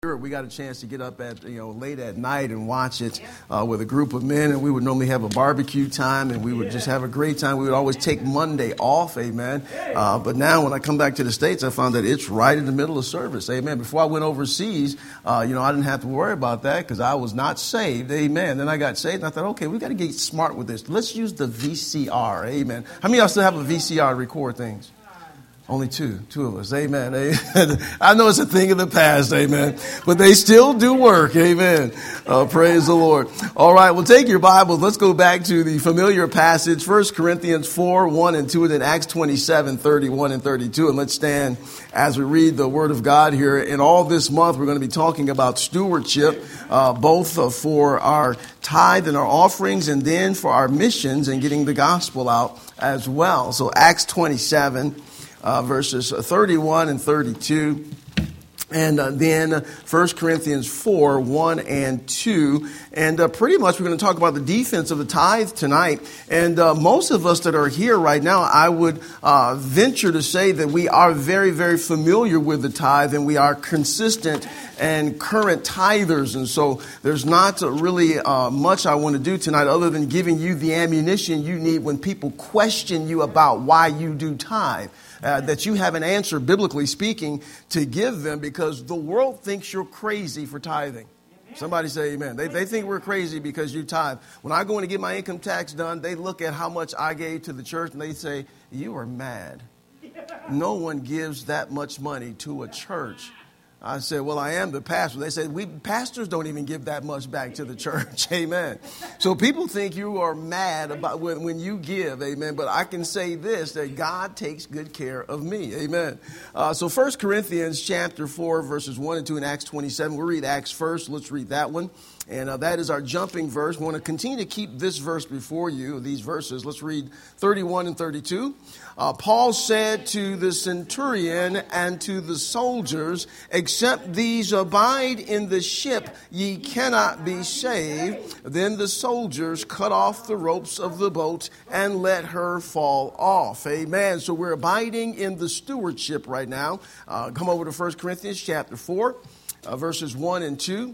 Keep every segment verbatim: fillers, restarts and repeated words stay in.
We got a chance to get up at, you know, late at night and watch it uh, with a group of men, and we would normally have a barbecue time, and we would just have a great time. We would always take Monday off, amen. Uh, but now when I come back to the States, I found that it's right in the middle of service, amen. Before I went overseas, uh, you know, I didn't have to worry about that because I was not saved, amen. Then I got saved, and I thought, okay, we got to get smart with this. Let's use the V C R, amen. How many of y'all still have a V C R to record things? Only two, two of us, amen. I know it's a thing of the past, amen, but they still do work, amen. Uh, praise the Lord. All right, well, take your Bibles. Let's go back to the familiar passage, First Corinthians four, one and two, and then Acts twenty-seven, thirty-one and thirty-two. And let's stand as we read the Word of God here. And all this month, we're going to be talking about stewardship, uh, both uh, for our tithe and our offerings, and then for our missions and getting the gospel out as well. So Acts twenty-seven. Uh, verses thirty-one and thirty-two, and uh, then First Corinthians four, one and two. And uh, pretty much we're going to talk about the defense of the tithe tonight. And uh, most of us that are here right now, I would uh, venture to say that we are very, very familiar with the tithe, and we are consistent and current tithers. And so there's not really uh, much I want to do tonight other than giving you the ammunition you need when people question you about why you do tithe. Uh, that you have an answer, biblically speaking, to give them, because the world thinks you're crazy for tithing. Somebody say amen. They, they think we're crazy because you tithe. When I go in to get my income tax done, they look at how much I gave to the church and they say, you are mad. No one gives that much money to a church. I said, well, I am the pastor. They said, we pastors don't even give that much back to the church. Amen. So people think you are mad about when, when you give. Amen. But I can say this, that God takes good care of me. Amen. Uh, so First Corinthians chapter four, verses one and two in Acts twenty-seven. We'll read Acts first. Let's read that one. And uh, that is our jumping verse. We want to continue to keep this verse before you, these verses. Let's read thirty-one and thirty-two. Uh, Paul said to the centurion and to the soldiers, except these abide in the ship, ye cannot be saved. Then the soldiers cut off the ropes of the boat and let her fall off. Amen. So we're abiding in the stewardship right now. Uh, come over to First Corinthians chapter four, uh, verses one and two.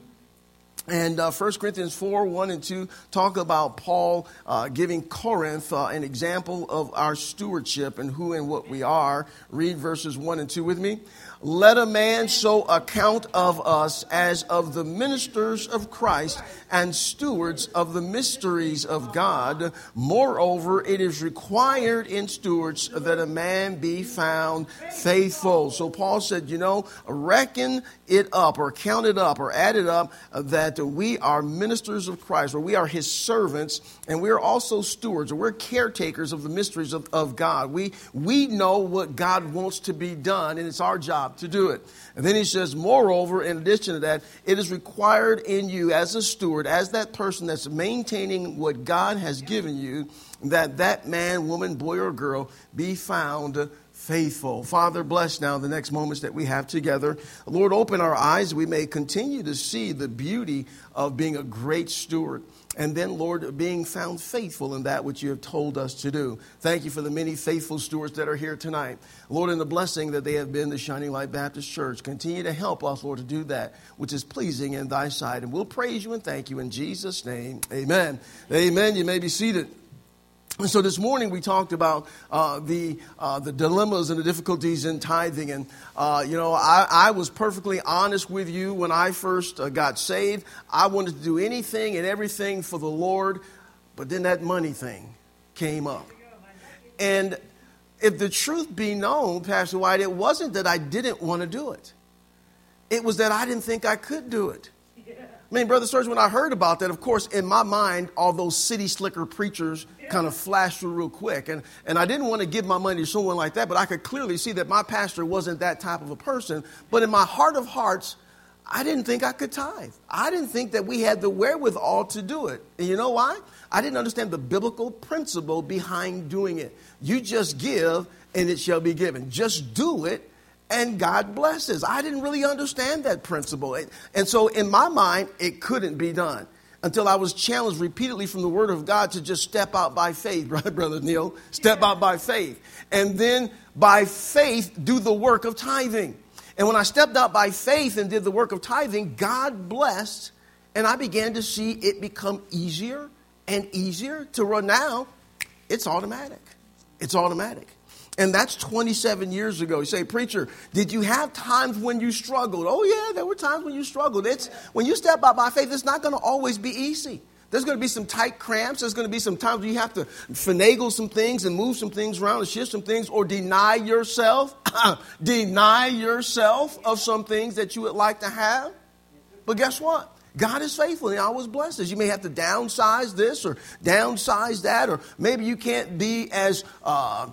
And uh, First Corinthians four, one and two talk about Paul uh, giving Corinth uh, an example of our stewardship and who and what we are. Read verses one and two with me. Let a man so account of us as of the ministers of Christ and stewards of the mysteries of God. Moreover, it is required in stewards that a man be found faithful. So Paul said, you know, reckon it up or count it up or add it up uh, that we are ministers of Christ, or we are his servants, and we are also stewards, or we're caretakers of the mysteries of, of God. We, we know what God wants to be done, and it's our job to do it. And then he says, moreover, in addition to that, it is required in you as a steward, as that person that's maintaining what God has given you, that that man, woman, boy, or girl be found faithful. Father, bless now the next moments that we have together. Lord, open our eyes. We may continue to see the beauty of being a great steward. And then, Lord, being found faithful in that which you have told us to do. Thank you for the many faithful stewards that are here tonight. Lord, in the blessing that they have been to Shining Light Baptist Church, continue to help us, Lord, to do that which is pleasing in thy sight. And we'll praise you and thank you in Jesus' name. Amen. Amen. You may be seated. And so this morning we talked about uh, the uh, the dilemmas and the difficulties in tithing. And, uh, you know, I, I was perfectly honest with you when I first uh, got saved. I wanted to do anything and everything for the Lord. But then that money thing came up. And if the truth be known, Pastor White, it wasn't that I didn't want to do it. It was that I didn't think I could do it. I mean, Brother Serge, when I heard about that, of course, in my mind, all those city slicker preachers kind of flashed through real quick. And, and I didn't want to give my money to someone like that, but I could clearly see that my pastor wasn't that type of a person. But in my heart of hearts, I didn't think I could tithe. I didn't think that we had the wherewithal to do it. And you know why? I didn't understand the biblical principle behind doing it. You just give and it shall be given. Just do it. And God blesses. I didn't really understand that principle. And so in my mind, it couldn't be done until I was challenged repeatedly from the Word of God to just step out by faith, right, Brother Neil? Step out by faith. And then by faith, do the work of tithing. And when I stepped out by faith and did the work of tithing, God blessed, and I began to see it become easier and easier to run. Now, it's automatic. It's automatic. And that's twenty-seven years ago. You say, preacher, did you have times when you struggled? Oh, yeah, there were times when you struggled. It's when you step out by faith, it's not going to always be easy. There's going to be some tight cramps. There's going to be some times where you have to finagle some things and move some things around and shift some things or deny yourself, deny yourself of some things that you would like to have. But guess what? God is faithful and I was blessed. You may have to downsize this or downsize that, or maybe you can't be as, uh,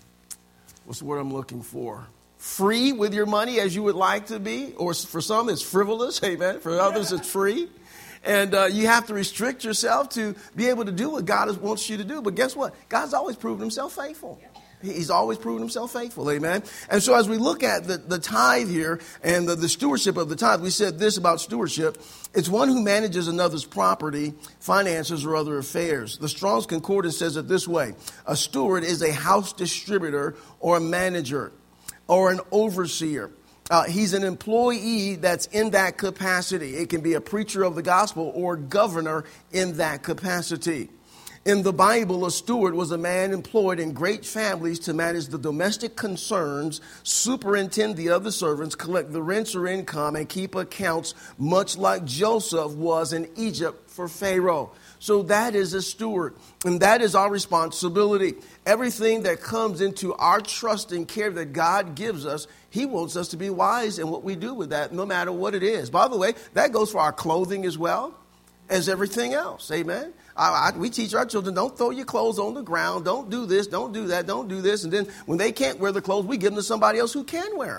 what's the word I'm looking for? Free with your money as you would like to be. Or for some, it's frivolous. Amen. For others, it's free. And uh, you have to restrict yourself to be able to do what God is, wants you to do. But guess what? God's always proven himself faithful. He's always proven himself faithful. Amen. And so as we look at the, the tithe here and the, the stewardship of the tithe, we said this about stewardship. It's one who manages another's property, finances, or other affairs. The Strong's Concordance says it this way. A steward is a house distributor or a manager or an overseer. Uh, he's an employee that's in that capacity. It can be a preacher of the gospel or governor in that capacity. In the Bible, a steward was a man employed in great families to manage the domestic concerns, superintend the other servants, collect the rents or income, and keep accounts, much like Joseph was in Egypt for Pharaoh. So that is a steward, and that is our responsibility. Everything that comes into our trust and care that God gives us, he wants us to be wise in what we do with that, no matter what it is. By the way, that goes for our clothing as well as everything else. Amen. I, I, we teach our children, don't throw your clothes on the ground. Don't do this. Don't do that. Don't do this. And then when they can't wear the clothes, we give them to somebody else who can wear them.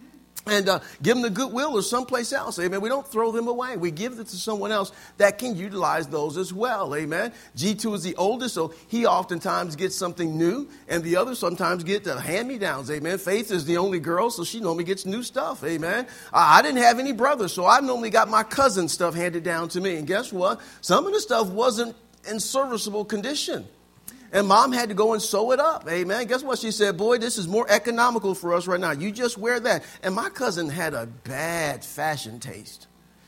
And uh, give them to Goodwill or someplace else. Amen. We don't throw them away. We give them to someone else that can utilize those as well. Amen. G two is the oldest, so he oftentimes gets something new. And the others sometimes get the hand-me-downs. Amen. Faith is the only girl, so she normally gets new stuff. Amen. Uh, I didn't have any brothers, so I normally got my cousin's stuff handed down to me. And guess what? Some of the stuff wasn't in serviceable condition. And mom had to go and sew it up. Amen. Guess what? She said, boy, this is more economical for us right now. You just wear that. And my cousin had a bad fashion taste.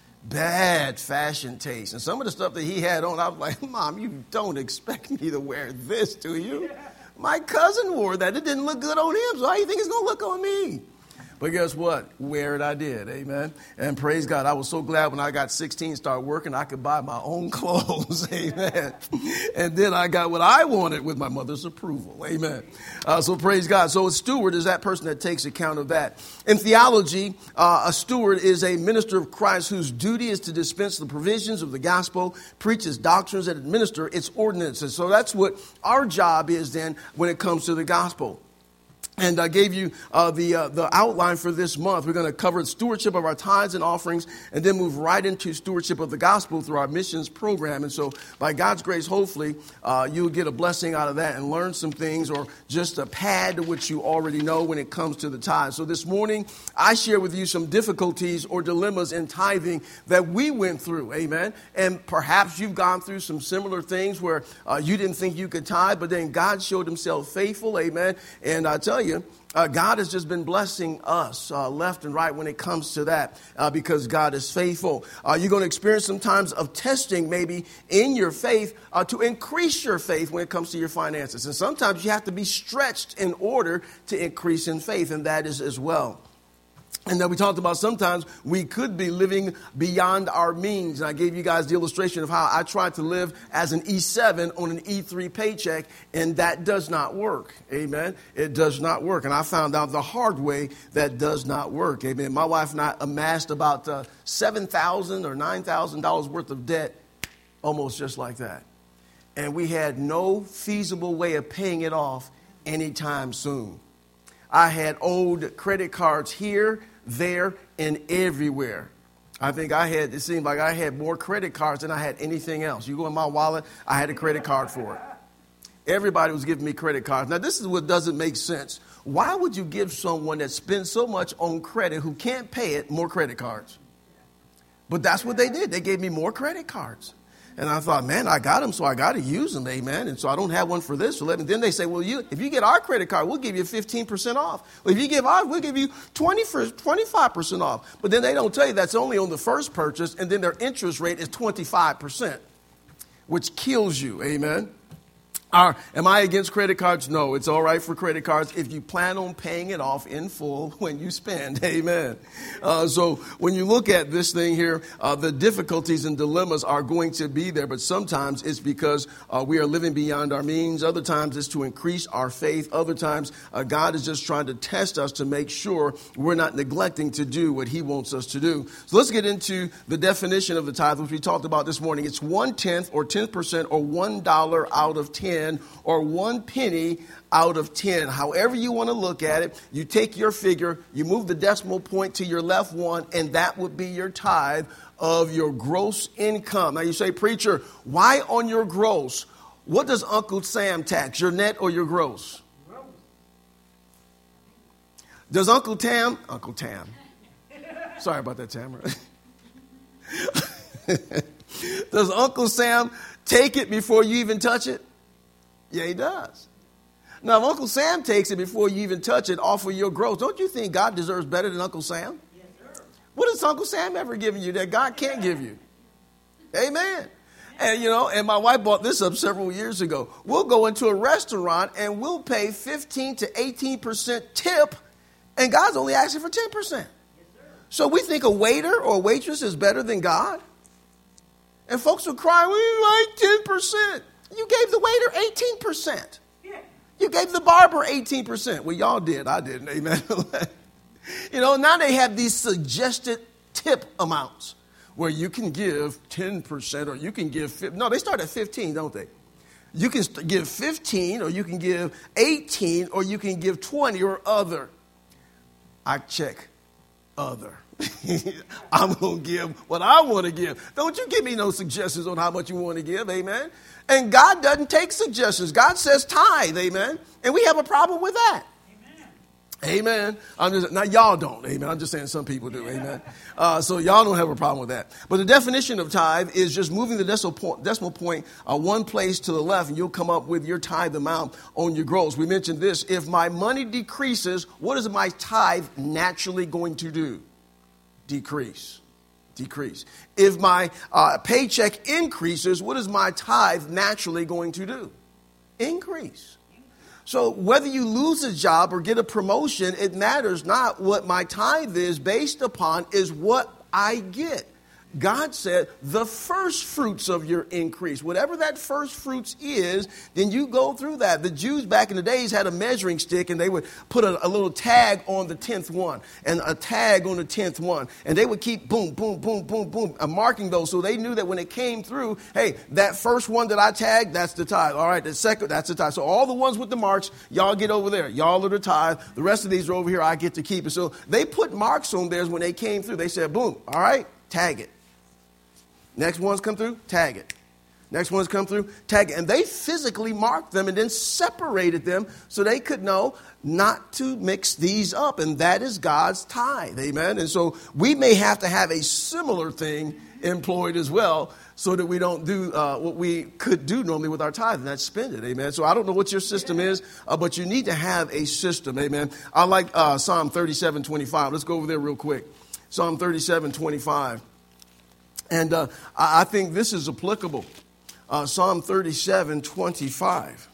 Bad fashion taste. And some of the stuff that he had on, I was like, Mom, you don't expect me to wear this, do you? My cousin wore that. It didn't look good on him. So how do you think it's going to look on me? But guess what? Wear it I did. Amen. And praise God. I was so glad when I got sixteen, started working, I could buy my own clothes. Amen. And then I got what I wanted with my mother's approval. Amen. Uh, so praise God. So a steward is that person that takes account of that. In theology, uh, a steward is a minister of Christ whose duty is to dispense the provisions of the gospel, preach its doctrines, and administer its ordinances. So that's what our job is then when it comes to the gospel. And I gave you uh, the uh, the outline for this month. We're going to cover stewardship of our tithes and offerings and then move right into stewardship of the gospel through our missions program. And so by God's grace, hopefully, uh, you'll get a blessing out of that and learn some things or just a pad to which you already know when it comes to the tithe. So this morning, I share with you some difficulties or dilemmas in tithing that we went through. Amen. And perhaps you've gone through some similar things where uh, you didn't think you could tithe, but then God showed himself faithful. Amen. And I tell you, Uh, God has just been blessing us uh, left and right when it comes to that uh, because God is faithful. Uh, you're going to experience some times of testing maybe in your faith uh, to increase your faith when it comes to your finances. And sometimes you have to be stretched in order to increase in faith, and that is as well. And then we talked about sometimes we could be living beyond our means. And I gave you guys the illustration of how I tried to live as an E seven on an E three paycheck, and that does not work. Amen. It does not work. And I found out the hard way that does not work. Amen. My wife and I amassed about uh, seven thousand dollars or nine thousand dollars worth of debt, almost just like that. And we had no feasible way of paying it off anytime soon. I had old credit cards here, there, and everywhere. I think I had, it seemed like I had more credit cards than I had anything else. You go in my wallet, I had a credit card for it. Everybody was giving me credit cards. Now, this is what doesn't make sense. Why would you give someone that spends so much on credit who can't pay it more credit cards? But that's what they did. They gave me more credit cards. And I thought, man, I got them, so I got to use them, amen. And so I don't have one for this. So let me, then they say, well, you, if you get our credit card, we'll give you fifteen percent off. Well, if you give ours, we'll give you twenty for twenty-five percent off. But then they don't tell you that's only on the first purchase, and then their interest rate is twenty-five percent, which kills you, amen. Are, am I against credit cards? No, it's all right for credit cards if you plan on paying it off in full when you spend. Amen. Uh, so when you look at this thing here, uh, the difficulties and dilemmas are going to be there. But sometimes it's because uh, we are living beyond our means. Other times it's to increase our faith. Other times uh, God is just trying to test us to make sure we're not neglecting to do what he wants us to do. So let's get into the definition of the tithe, which we talked about this morning. It's one-tenth or ten percent or one dollar out of ten. Or one penny out of ten. However you want to look at it, you take your figure, you move the decimal point to your left one, and that would be your tithe of your gross income. Now you say, preacher, why on your gross? What does Uncle Sam tax, your net or your gross? Does Uncle Tam, Uncle Tam, sorry about that, Tamara. Does Uncle Sam take it before you even touch it? Yeah, he does. Now, if Uncle Sam takes it before you even touch it off of your gross, don't you think God deserves better than Uncle Sam? Yes, sir. What has Uncle Sam ever given you that God can't give you? Amen. And, you know, and my wife brought this up several years ago. We'll go into a restaurant and we'll pay fifteen to eighteen percent tip, and God's only asking for ten percent. Yes, sir. So we think a waiter or a waitress is better than God? And folks will cry, we like ten percent. You gave the waiter eighteen percent. Yeah. You gave the barber eighteen percent. Well, y'all did. I didn't. Amen. You know, now they have these suggested tip amounts where you can give ten percent or you can give, no, they start at fifteen, don't they? You can give fifteen or you can give eighteen or you can give twenty or other. I check other. I'm going to give what I want to give. Don't you give me no suggestions on how much you want to give, amen? And God doesn't take suggestions. God says tithe, amen? And we have a problem with that. Amen. Amen. I'm just, now, y'all don't, amen? I'm just saying some people do, amen? Uh, so y'all don't have a problem with that. But the definition of tithe is just moving the decimal point, decimal point uh, one place to the left, and you'll come up with your tithe amount on your gross. We mentioned this. If my money decreases, what is my tithe naturally going to do? Decrease. Decrease. If my uh, paycheck increases, what is my tithe naturally going to do? Increase. So whether you lose a job or get a promotion, it matters not. What my tithe is based upon is what I get. God said the first fruits of your increase, whatever that first fruits is, then you go through that. The Jews back in the days had a measuring stick, and they would put a, a little tag on the tenth one and a tag on the tenth one. And they would keep boom, boom, boom, boom, boom, uh, marking those. So they knew that when it came through, hey, that first one that I tagged, that's the tithe. All right, the second, that's the tithe. So all the ones with the marks, y'all get over there. Y'all are the tithe. The rest of these are over here. I get to keep it. So they put marks on theirs when they came through. They said, boom, all right, tag it. Next ones come through, tag it. Next ones come through, tag it. And they physically marked them and then separated them so they could know not to mix these up. And that is God's tithe. Amen. And so we may have to have a similar thing employed as well so that we don't do uh, what we could do normally with our tithe, and that's spend it. Amen. So I don't know what your system is, uh, but you need to have a system. Amen. I like uh, Psalm thirty-seven twenty-five. Let's go over there real quick. Psalm thirty-seven twenty-five. And uh, I think this is applicable. Uh, Psalm thirty-seven twenty-five.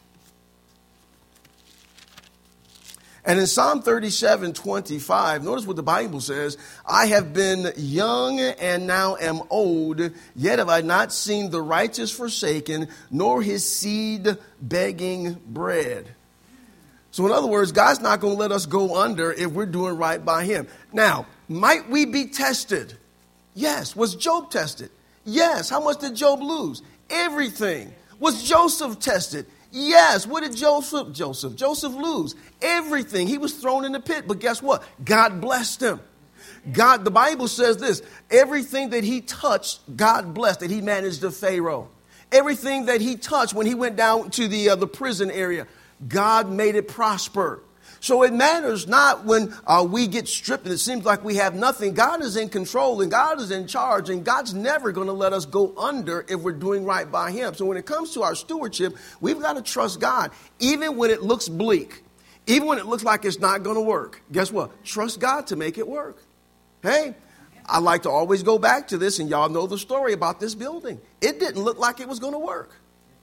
And in Psalm thirty-seven twenty-five, notice what the Bible says. I have been young and now am old, yet have I not seen the righteous forsaken, nor his seed begging bread. So in other words, God's not going to let us go under if we're doing right by him. Now, might we be tested? Yes. Was Job tested? Yes. How much did Job lose? Everything. Was Joseph tested? Yes. What did Joseph, Joseph, Joseph lose? Everything. He was thrown in the pit. But guess what? God blessed him. God, the Bible says this, everything that he touched, God blessed, that he managed the Pharaoh. Everything that he touched when he went down to the, uh, the prison area, God made it prosper. So it matters not when uh, we get stripped and it seems like we have nothing. God is in control and God is in charge, and God's never going to let us go under if we're doing right by him. So when it comes to our stewardship, we've got to trust God, even when it looks bleak, even when it looks like it's not going to work. Guess what? Trust God to make it work. Hey, I like to always go back to this, and y'all know the story about this building. It didn't look like it was going to work.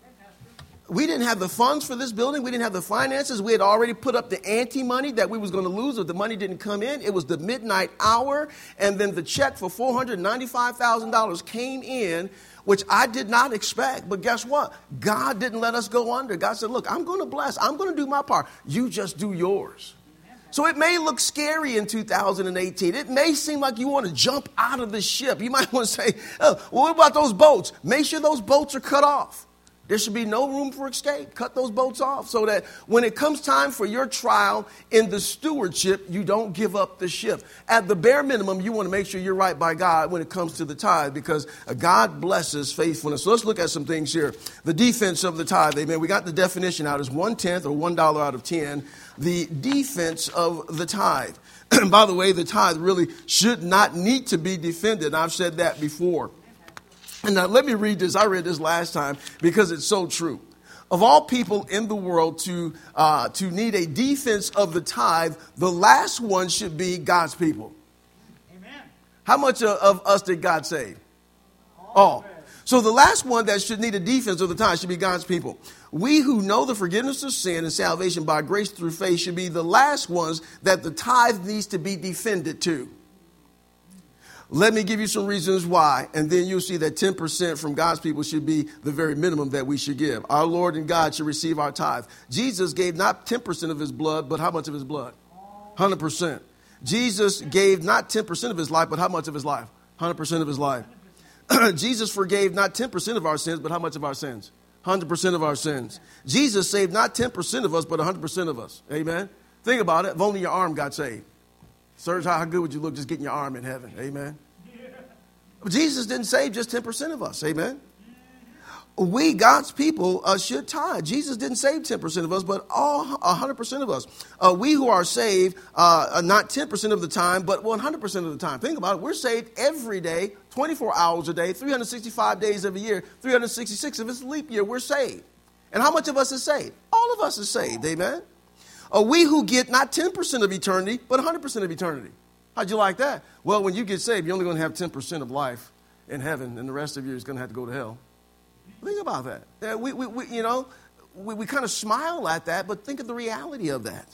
We didn't have the funds for this building. We didn't have the finances. We had already put up the ante money that we was going to lose if the money didn't come in. It was the midnight hour, and then the check for four hundred ninety-five thousand dollars came in, which I did not expect. But guess what? God didn't let us go under. God said, look, I'm going to bless. I'm going to do my part. You just do yours. So it may look scary in two thousand eighteen. It may seem like you want to jump out of the ship. You might want to say, oh, well, what about those boats? Make sure those boats are cut off. There should be no room for escape. Cut those boats off so that when it comes time for your trial in the stewardship, you don't give up the ship. At the bare minimum, you want to make sure you're right by God when it comes to the tithe, because God blesses faithfulness. So let's look at some things here. The defense of the tithe. Amen. We got the definition out as one tenth or one dollar out of ten. The defense of the tithe. By the way, the tithe really should not need to be defended. I've said that before. And now let me read this. I read this last time because it's so true. Of all people in the world to uh, to need a defense of the tithe, the last one should be God's people. Amen. How much of, of us did God save? All. So the last one that should need a defense of the tithe should be God's people. We who know the forgiveness of sin and salvation by grace through faith should be the last ones that the tithe needs to be defended to. Let me give you some reasons why, and then you'll see that ten percent from God's people should be the very minimum that we should give. Our Lord and God should receive our tithe. Jesus gave not ten percent of his blood, but how much of his blood? one hundred percent. Jesus gave not ten percent of his life, but how much of his life? one hundred percent of his life. Jesus forgave not ten percent of our sins, but how much of our sins? one hundred percent of our sins. Jesus saved not ten percent of us, but one hundred percent of us. Amen. Think about it. If only your arm got saved. Serge, how good would you look just getting your arm in heaven? Amen. But Jesus didn't save just ten percent of us. Amen. We, God's people, uh, should tithe. Jesus didn't save ten percent of us, but all one hundred percent of us. Uh, we who are saved, uh, not ten percent of the time, but one hundred percent of the time. Think about it. We're saved every day, twenty-four hours a day, three hundred sixty-five days of a year, three hundred sixty-six. If it's a leap year, we're saved. And how much of us is saved? All of us is saved. Amen. Uh, we who get not ten percent of eternity, but one hundred percent of eternity. How'd you like that? Well, when you get saved, you're only going to have ten percent of life in heaven, and the rest of you is going to have to go to hell. Think about that. Uh, we, we, we, you know, we, we kind of smile at that, but think of the reality of that.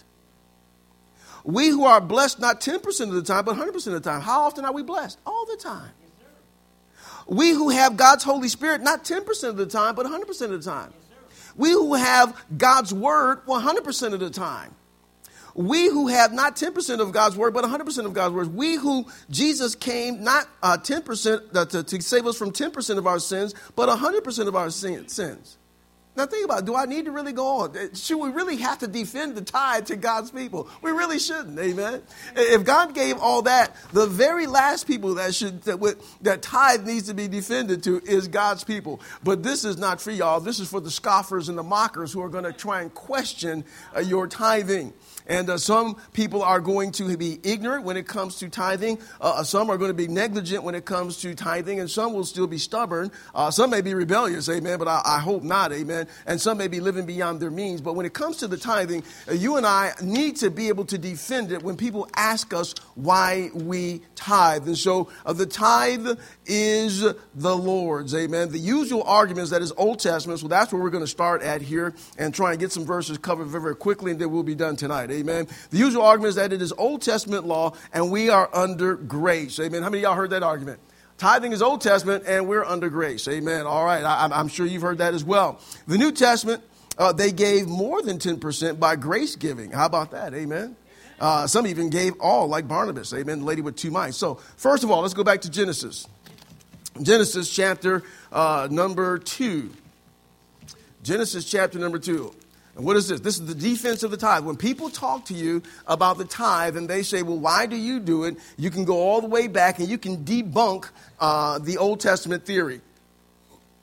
We who are blessed not ten percent of the time, but one hundred percent of the time. How often are we blessed? All the time. Yes, we who have God's Holy Spirit not ten percent of the time, but one hundred percent of the time. Yes, we who have God's Word one hundred percent of the time. We who have not ten percent of God's Word, but one hundred percent of God's Word. We who Jesus came not uh, ten percent uh, to, to save us from ten percent of our sins, but one hundred percent of our sin, sins. Now think about it. Do I need to really go on? Should we really have to defend the tithe to God's people? We really shouldn't. Amen. If God gave all that, the very last people that should that, that tithe needs to be defended to is God's people. But this is not for y'all. This is for the scoffers and the mockers who are going to try and question uh, your tithing. And uh, some people are going to be ignorant when it comes to tithing. Uh, some are going to be negligent when it comes to tithing. And some will still be stubborn. Uh, some may be rebellious, amen, but I, I hope not, amen. And some may be living beyond their means. But when it comes to the tithing, uh, you and I need to be able to defend it when people ask us why we tithe. And so uh, the tithe is the Lord's, amen. The usual argument is that is Old Testament. So that's where we're going to start at here and try and get some verses covered very, very quickly, and then we'll be done tonight. Amen. The usual argument is that it is Old Testament law and we are under grace. Amen. How many of y'all heard that argument? Tithing is Old Testament and we're under grace. Amen. All right. I, I'm sure you've heard that as well. The New Testament, uh, they gave more than ten percent by grace giving. How about that? Amen. Uh, some even gave all, like Barnabas. Amen. The lady with two mice. So first of all, let's go back to Genesis. Genesis chapter uh, number two. Genesis chapter number two. And what is this? This is the defense of the tithe. When people talk to you about the tithe and they say, well, why do you do it? You can go all the way back and you can debunk uh, the Old Testament theory.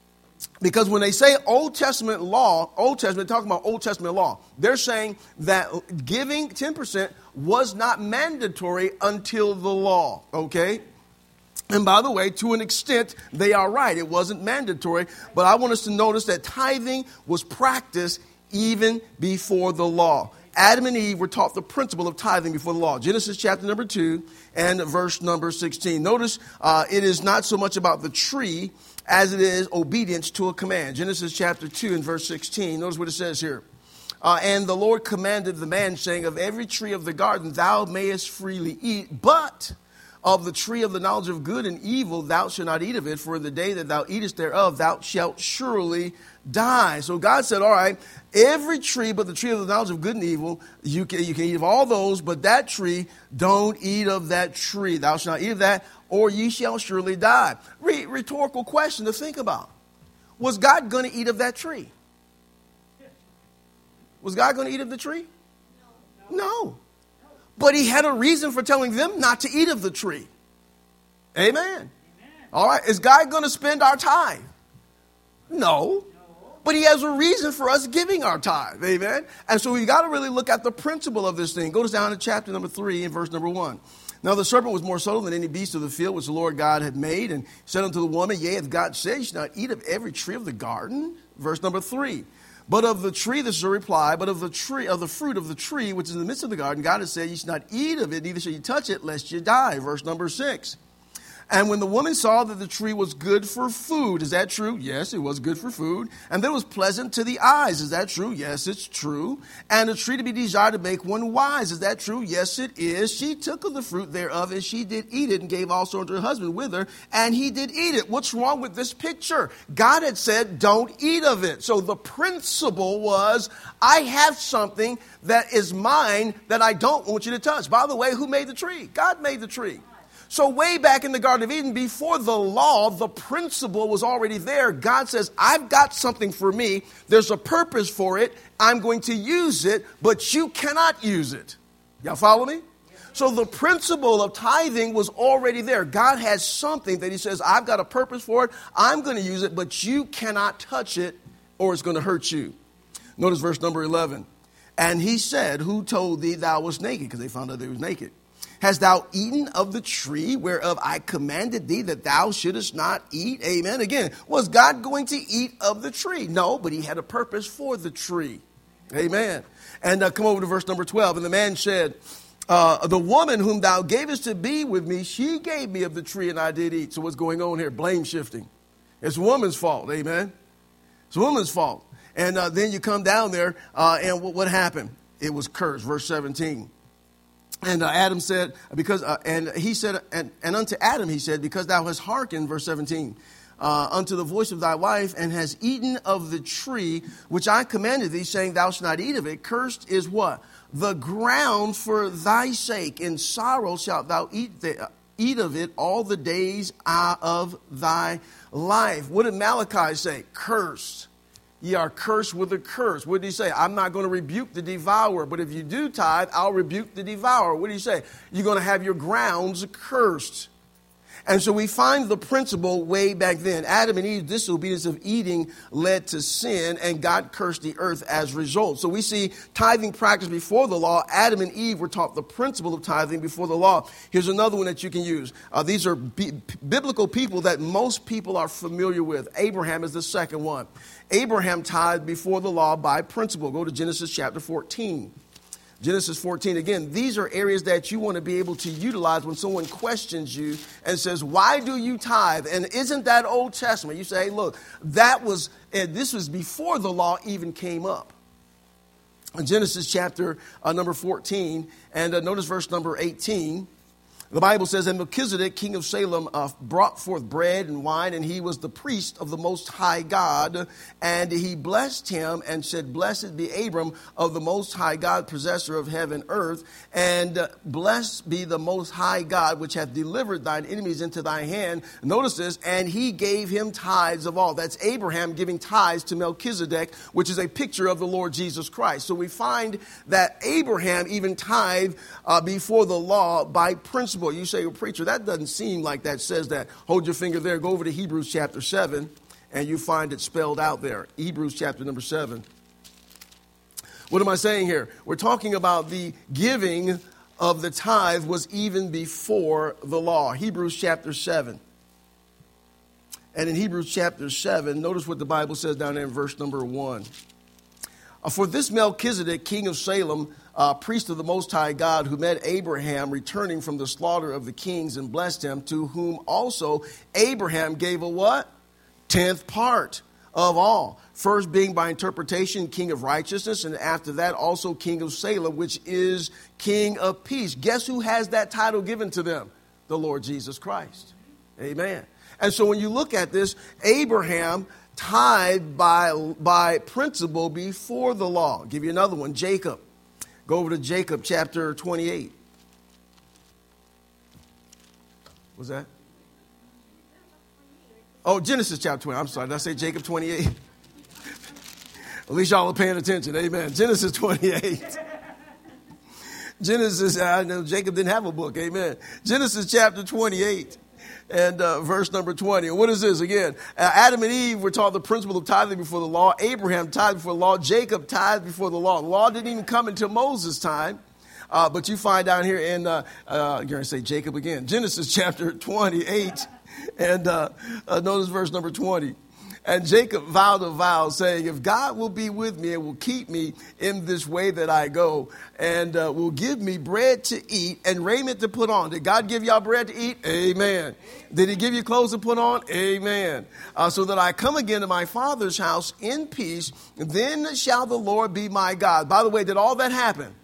Because when they say Old Testament law, Old Testament, talking about Old Testament law, they're saying that giving ten percent was not mandatory until the law, okay? And by the way, to an extent, they are right. It wasn't mandatory, but I want us to notice that tithing was practiced even before the law. Adam and Eve were taught the principle of tithing before the law. Genesis chapter number two and verse number sixteen. Notice uh, it is not so much about the tree as it is obedience to a command. Genesis chapter two and verse sixteen. Notice what it says here. Uh, and the Lord commanded the man, saying, of every tree of the garden thou mayest freely eat, but of the tree of the knowledge of good and evil thou shalt not eat of it, for the day that thou eatest thereof thou shalt surely die. So God said, all right, every tree but the tree of the knowledge of good and evil, you can, you can eat of all those, but that tree, don't eat of that tree. Thou shalt not eat of that, or ye shall surely die. Re- rhetorical question to think about. Was God going to eat of that tree? Was God going to eat of the tree? No. No. But he had a reason for telling them not to eat of the tree. Amen. Amen. All right. Is God going to spend our tithe? No. No. But he has a reason for us giving our tithe. Amen. And so we've got to really look at the principle of this thing. Go down to chapter number three and verse number one. Now the serpent was more subtle than any beast of the field which the Lord God had made, and said unto the woman, yea, hath God said, you shall not eat of every tree of the garden? Verse number three. But of the tree, this is a reply, but of the tree, of the fruit of the tree, which is in the midst of the garden, God has said, you shall not eat of it, neither shall you touch it, lest you die. Verse number six. And when the woman saw that the tree was good for food, is that true? Yes, it was good for food. And that it was pleasant to the eyes. Is that true? Yes, it's true. And a tree to be desired to make one wise. Is that true? Yes, it is. She took of the fruit thereof, and she did eat it, and gave also unto her husband with her, and he did eat it. What's wrong with this picture? God had said, don't eat of it. So the principle was, I have something that is mine that I don't want you to touch. By the way, who made the tree? God made the tree. So way back in the Garden of Eden, before the law, the principle was already there. God says, I've got something for me. There's a purpose for it. I'm going to use it, but you cannot use it. Y'all follow me? So the principle of tithing was already there. God has something that he says, I've got a purpose for it. I'm going to use it, but you cannot touch it or it's going to hurt you. Notice verse number eleven. And he said, who told thee thou wast naked? Because they found out they was naked. Hast thou eaten of the tree whereof I commanded thee that thou shouldest not eat? Amen. Again, was God going to eat of the tree? No, but he had a purpose for the tree. Amen. And uh, come over to verse number twelve. And the man said, uh, the woman whom thou gavest to be with me, she gave me of the tree and I did eat. So what's going on here? Blame shifting. It's woman's fault. Amen. It's woman's fault. And uh, then you come down there uh, and what, what happened? It was cursed. Verse seventeen. And uh, Adam said, because, uh, and he said, and, and unto Adam he said, because thou hast hearkened, verse seventeen, uh, unto the voice of thy wife, and hast eaten of the tree which I commanded thee, saying, thou shalt not eat of it. Cursed is what? The ground for thy sake. In sorrow shalt thou eat the, uh, eat of it all the days uh, of thy life. What did Malachi say? Cursed. Ye are cursed with a curse. What did he say? I'm not going to rebuke the devourer, but if you do tithe, I'll rebuke the devourer. What did he say? You're going to have your grounds cursed. And so we find the principle way back then. Adam and Eve's disobedience of eating led to sin, and God cursed the earth as a result. So we see tithing practice before the law. Adam and Eve were taught the principle of tithing before the law. Here's another one that you can use. Uh, these are b- biblical people that most people are familiar with. Abraham is the second one. Abraham tithed before the law by principle. Go to Genesis chapter fourteen. Genesis fourteen, again, these are areas that you want to be able to utilize when someone questions you and says, why do you tithe? And isn't that Old Testament? You say, hey, look, that was, and this was before the law even came up. In Genesis chapter uh, number fourteen, and uh, notice verse number eighteen. The Bible says, and Melchizedek, king of Salem, uh, brought forth bread and wine, and he was the priest of the Most High God. And he blessed him and said, blessed be Abram of the Most High God, possessor of heaven and earth. And uh, blessed be the Most High God, which hath delivered thine enemies into thy hand. Notice this, and he gave him tithes of all. That's Abraham giving tithes to Melchizedek, which is a picture of the Lord Jesus Christ. So we find that Abraham even tithed uh, before the law by principle. You say, well, preacher, that doesn't seem like that says that. Hold your finger there. Go over to Hebrews chapter seven and you find it spelled out there. Hebrews chapter number seven. What am I saying here? We're talking about the giving of the tithe was even before the law. Hebrews chapter seven. And in Hebrews chapter seven, notice what the Bible says down there in verse number one. For this Melchizedek, king of Salem, uh, priest of the Most High God, who met Abraham returning from the slaughter of the kings and blessed him, to whom also Abraham gave a what? Tenth part of all. First being by interpretation king of righteousness, and after that also king of Salem, which is king of peace. Guess who has that title given to them? The Lord Jesus Christ. Amen. And so when you look at this, Abraham tithed by, by principle before the law. I'll give you another one, Jacob. Go over to Jacob chapter twenty-eight. What's that? Oh, Genesis chapter twenty. I'm sorry, did I say Jacob twenty-eight? At least y'all are paying attention. Amen. Genesis twenty-eight. Genesis, I know Jacob didn't have a book. Amen. Genesis chapter twenty-eight. And uh, verse number twenty. And what is this again? Uh, Adam and Eve were taught the principle of tithing before the law. Abraham tithed before the law. Jacob tithed before the law. The law didn't even come until Moses' time. Uh, but you find down here in, uh, uh, you're going to say Jacob again, Genesis chapter twenty-eight. And uh, uh, notice verse number twenty. And Jacob vowed a vow, saying, if God will be with me and will keep me in this way that I go, and uh, will give me bread to eat and raiment to put on. Did God give y'all bread to eat? Amen. Did he give you clothes to put on? Amen. Uh, so that I come again to my father's house in peace, then shall the Lord be my God. By the way, did all that happen?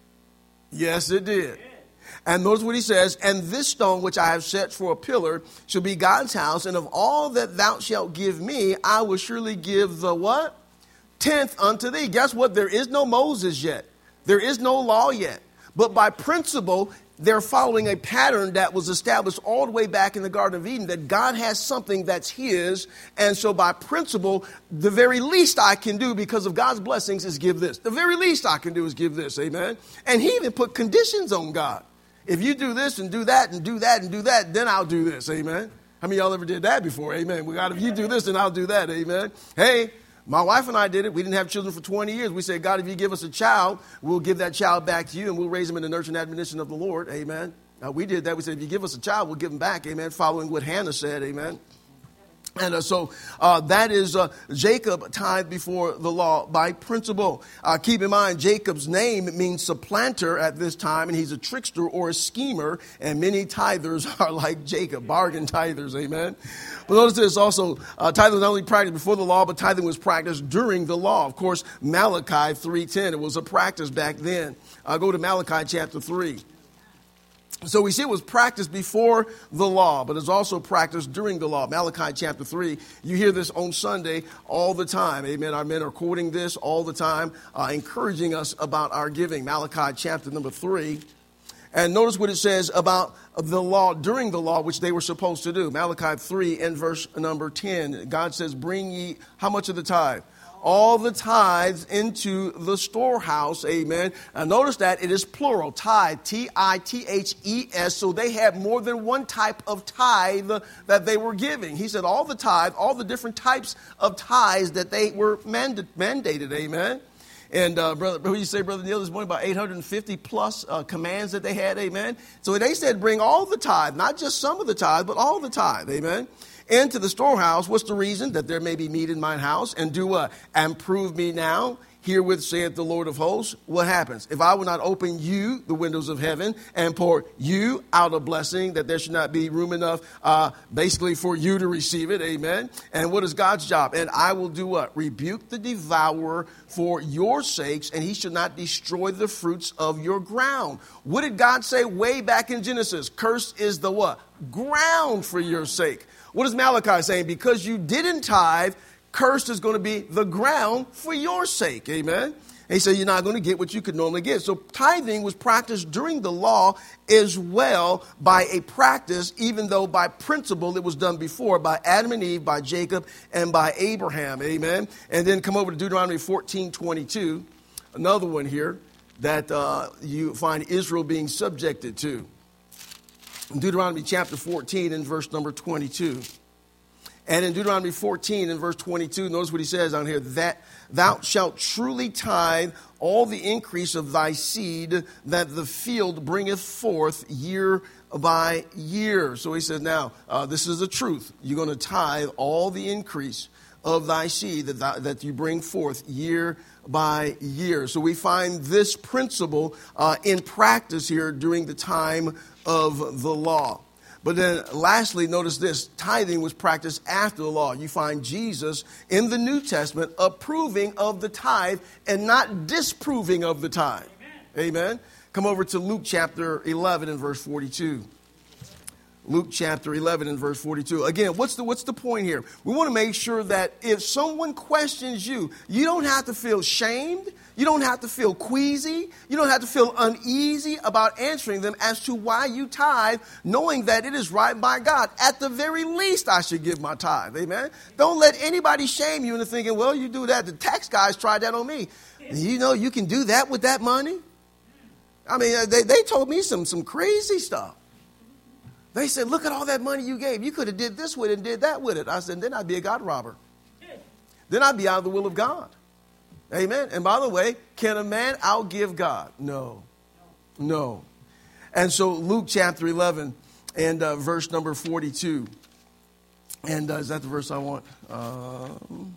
Yes, it did. And notice what he says, and this stone which I have set for a pillar shall be God's house, and of all that thou shalt give me, I will surely give the what? Tenth unto thee. Guess what? There is no Moses yet. There is no law yet. But by principle, they're following a pattern that was established all the way back in the Garden of Eden, that God has something that's his. And so by principle, the very least I can do because of God's blessings is give this. The very least I can do is give this. Amen. And he even put conditions on God. If you do this and do that and do that and do that, then I'll do this. Amen. How many of y'all ever did that before? Amen. We got, if you do this, then I'll do that. Amen. Hey, my wife and I did it. We didn't have children for twenty years. We said, God, if you give us a child, we'll give that child back to you and we'll raise them in the nurture and admonition of the Lord. Amen. Now, we did that. We said, if you give us a child, we'll give them back. Amen. Following what Hannah said. Amen. And uh, so uh, that is uh, Jacob tithed before the law by principle. Uh, keep in mind, Jacob's name means supplanter at this time, and he's a trickster or a schemer, and many tithers are like Jacob, bargain tithers, amen. But notice this also, uh, tithing was not only practiced before the law, but tithing was practiced during the law. Of course, Malachi three ten, it was a practice back then. Uh, go to Malachi chapter three. So we see it was practiced before the law, but it's also practiced during the law. Malachi chapter three, you hear this on Sunday all the time. Amen. Our men are quoting this all the time, uh, encouraging us about our giving. Malachi chapter number three. And notice what it says about the law during the law, which they were supposed to do. Malachi three and verse number ten. God says, bring ye how much of the tithe? All the tithes into the storehouse, amen. And notice that it is plural, tithe, T I T H E S. So they had more than one type of tithe that they were giving. He said all the tithe, all the different types of tithes that they were manda- mandated, amen. And uh, brother, who you say, Brother Neil, this morning about eight hundred fifty plus uh, commands that they had, amen. So they said bring all the tithe, not just some of the tithe, but all the tithe, amen. Into the storehouse. What's the reason? That there may be meat in mine house. And do what? And prove me now. Herewith saith the Lord of hosts. What happens? If I will not open you the windows of heaven and pour you out a blessing, that there should not be room enough uh, basically for you to receive it. Amen. And what is God's job? And I will do what? Rebuke the devourer for your sakes, and he should not destroy the fruits of your ground. What did God say way back in Genesis? Cursed is the what? Ground for your sake. What is Malachi saying? Because you didn't tithe, cursed is going to be the ground for your sake. Amen. And he said you're not going to get what you could normally get. So tithing was practiced during the law as well by a practice, even though by principle it was done before by Adam and Eve, by Jacob, and by Abraham. Amen. And then come over to Deuteronomy fourteen twenty-two, another one here that uh, you find Israel being subjected to. Deuteronomy chapter fourteen and verse number twenty-two. And in Deuteronomy fourteen, in verse twenty-two, notice what he says on here, that thou shalt truly tithe all the increase of thy seed that the field bringeth forth year by year. So he says, now, uh, this is the truth. You're going to tithe all the increase of thy seed that, thou, that you bring forth year by year. So we find this principle uh, in practice here during the time of the law. But then lastly, notice this, tithing was practiced after the law. You find Jesus in the New Testament approving of the tithe and not disproving of the tithe. Amen. Amen. Come over to Luke chapter eleven and verse forty-two. Luke chapter eleven and verse forty-two. Again, what's the what's the point here? We want to make sure that if someone questions you, you don't have to feel shamed. You don't have to feel queasy. You don't have to feel uneasy about answering them as to why you tithe, knowing that it is right by God. At the very least, I should give my tithe. Amen. Don't let anybody shame you into thinking, well, you do that. The tax guys tried that on me. You know, you can do that with that money. I mean, they, they told me some, some crazy stuff. They said, look at all that money you gave. You could have did this with it and did that with it. I said, then I'd be a God robber. Then I'd be out of the will of God. Amen. And by the way, can a man outgive God? No. No. And so Luke chapter eleven and uh, verse number forty-two. And uh, is that the verse I want? Uh,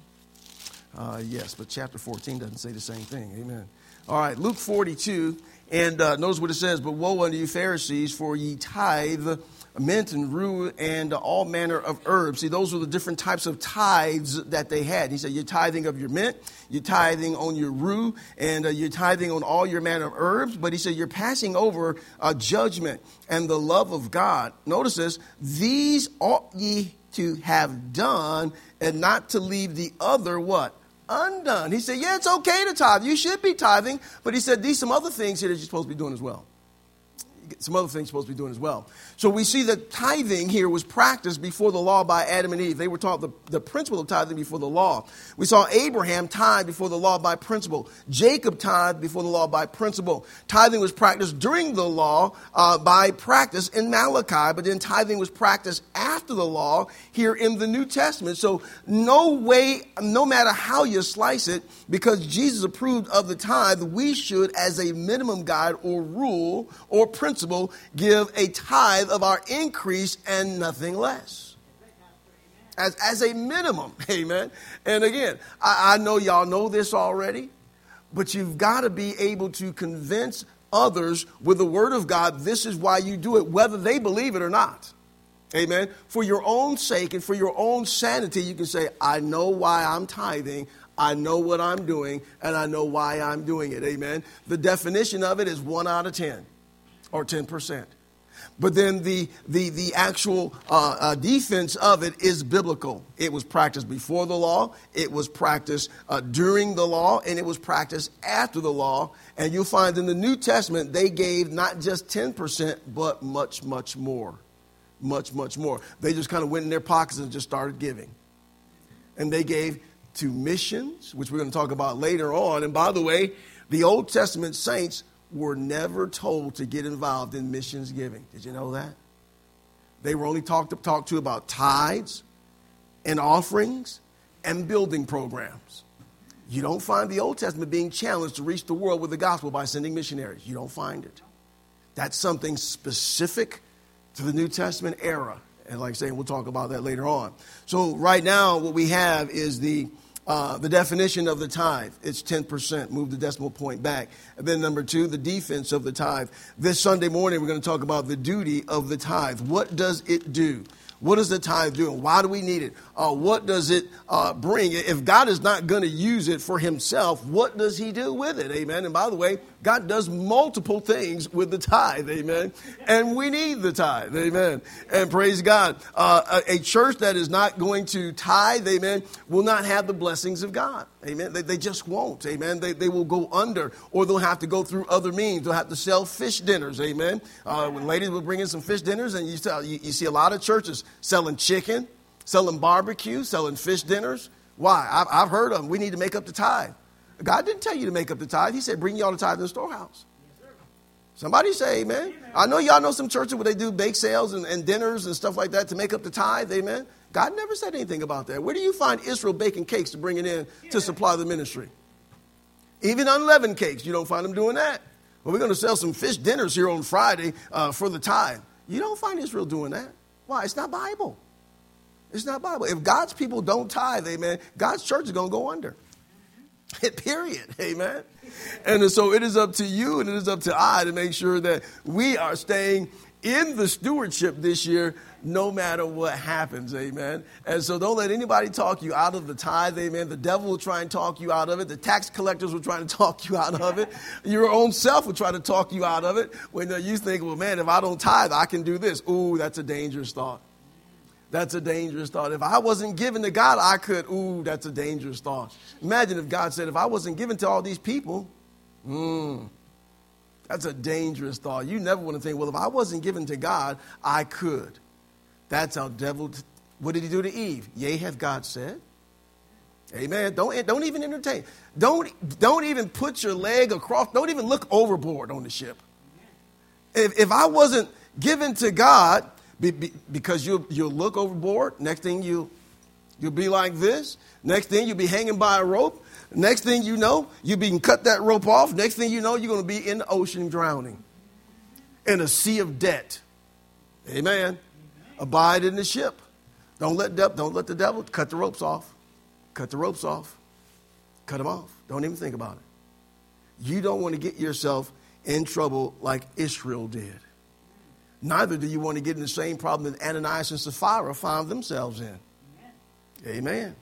uh, yes, but chapter fourteen doesn't say the same thing. Amen. All right, Luke forty-two. And uh, notice what it says. But woe unto you Pharisees, for ye tithe mint and rue and all manner of herbs. See, those were the different types of tithes that they had. He said, you're tithing of your mint, you're tithing on your rue, and uh, you're tithing on all your manner of herbs. But he said, you're passing over uh, judgment and the love of God. Notice this, these ought ye to have done, and not to leave the other what? Undone. He said, yeah, it's okay to tithe. You should be tithing. But he said, these some other things here that you're supposed to be doing as well. Some other things you're supposed to be doing as well. So we see that tithing here was practiced before the law by Adam and Eve. They were taught the, the principle of tithing before the law. We saw Abraham tithe before the law by principle. Jacob tithed before the law by principle. Tithing was practiced during the law uh, by practice in Malachi, but then tithing was practiced after the law here in the New Testament. So no way, no matter how you slice it, because Jesus approved of the tithe, we should, as a minimum guide or rule or principle, give a tithe of our increase and nothing less. As, as a minimum, amen. And again, I, I know y'all know this already, but you've got to be able to convince others with the word of God, this is why you do it, whether they believe it or not. Amen. For your own sake and for your own sanity, you can say, I know why I'm tithing. I know what I'm doing, and I know why I'm doing it. Amen. The definition of it is one out of ten. Or ten percent. But then the the the actual uh, uh, defense of it is biblical. It was practiced before the law. It was practiced uh, during the law. And it was practiced after the law. And you'll find in the New Testament, they gave not just ten percent, but much, much more. Much, much more. They just kind of went in their pockets and just started giving. And they gave to missions, which we're going to talk about later on. And by the way, the Old Testament saints were never told to get involved in missions giving. Did you know that? They were only talked to, talked to about tithes and offerings and building programs. You don't find the Old Testament being challenged to reach the world with the gospel by sending missionaries. You don't find it. That's something specific to the New Testament era. And like I say, we'll talk about that later on. So right now what we have is the Uh, the definition of the tithe. It's ten percent. Move the decimal point back. And then number two, the defense of the tithe. This Sunday morning, we're going to talk about the duty of the tithe. What does it do? What does the tithe do? And why do we need it? Uh, what does it uh, bring? If God is not going to use it for himself, what does he do with it? Amen. And by the way, God does multiple things with the tithe. Amen. And we need the tithe. Amen. And praise God. Uh, a, a church that is not going to tithe, amen, will not have the blessings of God. Amen. They, they just won't. Amen. They, they will go under, or they'll have to go through other means. They'll have to sell fish dinners. Amen. Uh, when ladies will bring in some fish dinners, and you, tell, you, you see a lot of churches selling chicken, selling barbecue, selling fish dinners. Why? I've, I've heard of them. We need to make up the tithe. God didn't tell you to make up the tithe. He said, bring y'all the tithe in the storehouse. Yes, somebody say amen. Amen. I know y'all know some churches where they do bake sales and, and dinners and stuff like that to make up the tithe. Amen. God never said anything about that. Where do you find Israel baking cakes to bring it in to supply the ministry? Even unleavened cakes, you don't find them doing that. Well, we're going to sell some fish dinners here on Friday uh, for the tithe. You don't find Israel doing that. Why? It's not Bible. It's not Bible. If God's people don't tithe, amen, God's church is going to go under. Period. Amen. And so it is up to you and it is up to I to make sure that we are staying in the stewardship this year, no matter what happens. Amen. And so don't let anybody talk you out of the tithe. Amen. The devil will try and talk you out of it. The tax collectors will try to talk you out of it. Your own self will try to talk you out of it. When you think, well, man, if I don't tithe, I can do this. Ooh, that's a dangerous thought. That's a dangerous thought. If I wasn't given to God, I could. Ooh, that's a dangerous thought. Imagine if God said, if I wasn't given to all these people, mm, that's a dangerous thought. You never want to think, well, if I wasn't given to God, I could. That's how devil, t- what did he do to Eve? Yea, hath God said. Amen. Don't, don't even entertain. Don't, don't even put your leg across. Don't even look overboard on the ship. If, if I wasn't given to God, Be, be, because you'll, you'll look overboard. Next thing you, you'll be like this. Next thing you'll be hanging by a rope. Next thing you know, you'll be cut that rope off. Next thing you know, you're going to be in the ocean drowning. In a sea of debt. Amen. Abide in the ship. Don't let, de- don't let the devil cut the ropes off. Cut the ropes off. Cut them off. Don't even think about it. You don't want to get yourself in trouble like Israel did. Neither do you want to get in the same problem that Ananias and Sapphira found themselves in. Amen. Amen.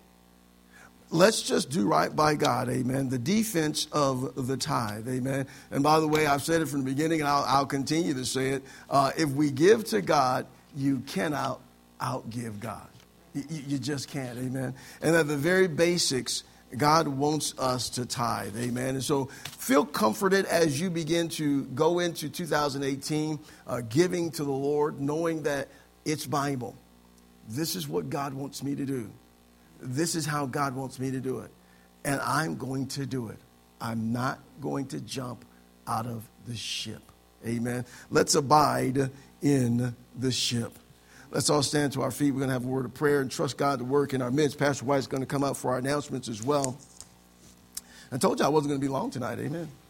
Let's just do right by God. Amen. The defense of the tithe. Amen. And by the way, I've said it from the beginning, and I'll, I'll continue to say it. Uh, if we give to God, you cannot outgive God. You, you just can't. Amen. And at the very basics, God wants us to tithe. Amen. And so feel comforted as you begin to go into two thousand eighteen, uh, giving to the Lord, knowing that it's Bible. This is what God wants me to do. This is how God wants me to do it. And I'm going to do it. I'm not going to jump out of the ship. Amen. Let's abide in the ship. Let's all stand to our feet. We're going to have a word of prayer and trust God to work in our midst. Pastor White's going to come out for our announcements as well. I told you I wasn't going to be long tonight. Amen.